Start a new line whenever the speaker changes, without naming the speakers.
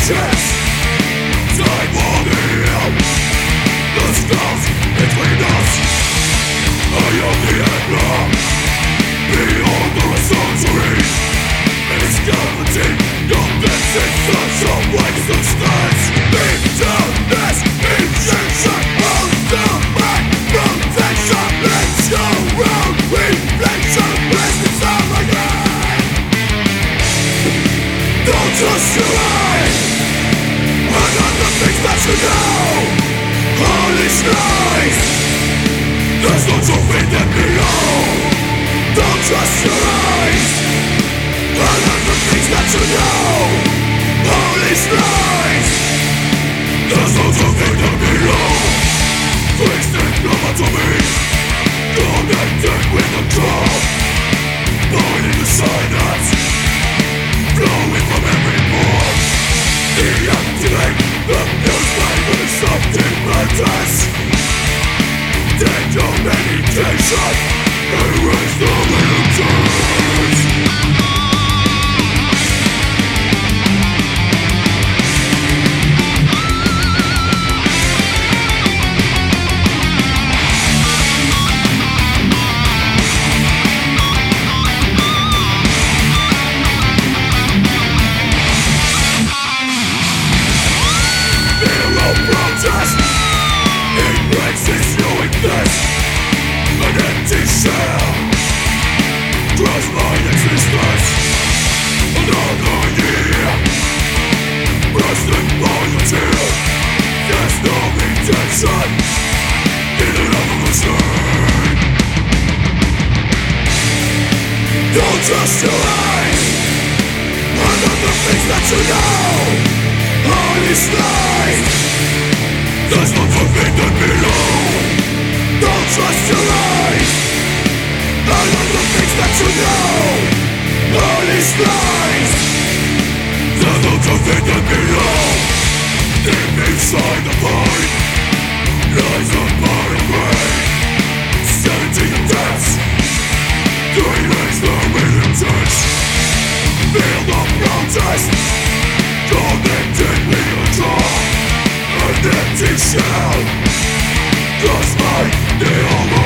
ashes. Time will heal the scars between us. I am the emblem beyond the surgery. It's guaranteed your existence of wasted stars. Bitterness, injection of the back protection. Let's go round, reflection, rest inside my head. Don't trust your eye. I got the things that you know. Holy skies, there's no trophy that below. Don't trust your eyes. I got the things that you know. Holy skies, there's no trophy that below. Twisted lobotomy, connected with the drum. Born in the silence, flowing from every pore. Deactivate the fuse flame with a something madness. Take your medication, erase the illusions. Protest, it breaks its knowingness. An empty shell draws my existence. Another year, resting by the tear. There's no intention in another mistake. Don't trust your eyes. I know the things that you know. Holy skies, there's no forbidden below. Don't trust your eyes. I know the things that you know. Holy skies, there's no forbidden below. Deep inside the void lies a burning rain. 17 deaths to erase the militants. Feel the protest, connected with a drum. An empty shell, just like the old